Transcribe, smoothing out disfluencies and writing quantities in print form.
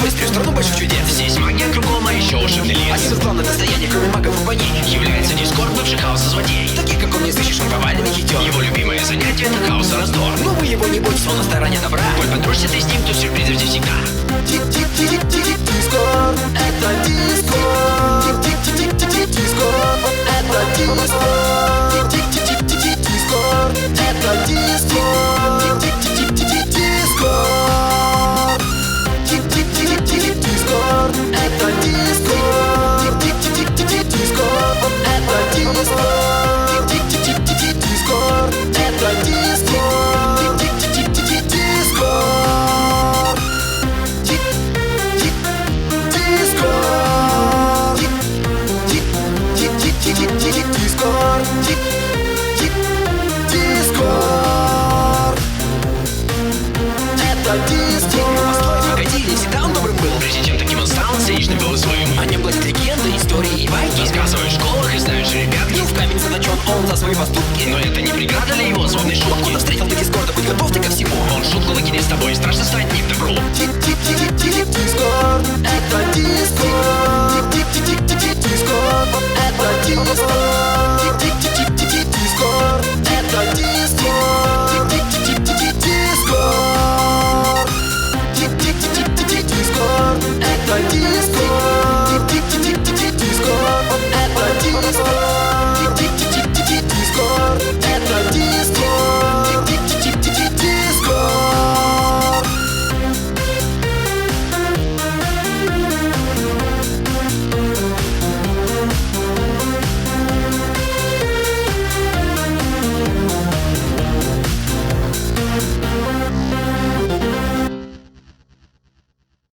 быстрее в страну больших чудес. Здесь магия кругом, а еще ушибный лес. Один из главных достояний, кроме магов и богинь, Является Дискорд, бывший хаоса злодей. таких как он не сыщешь, он поваленный хитер. Его любимое занятие — это хаос и раздор. Но вы его не бойтесь, он на стороне добра. Коль подружься ты с ним, то сюрпризы здесь всегда. Дискорд, это Дискорд. Дискорд, это Дискорд. Дискорд, это Дискорд. Дискорд, Дискорд, это Дискорд. Дискорд, это Дискорд. Дискорд, это Дискорд. Погоди, не всегда он добрым был. Прежде чем таким он стал, циничным был и своим. О нем гласит легенды, истории и байки. Рассказываешь в школах и знаешь ребят. Ну, в камень заточен он за свои поступки. Но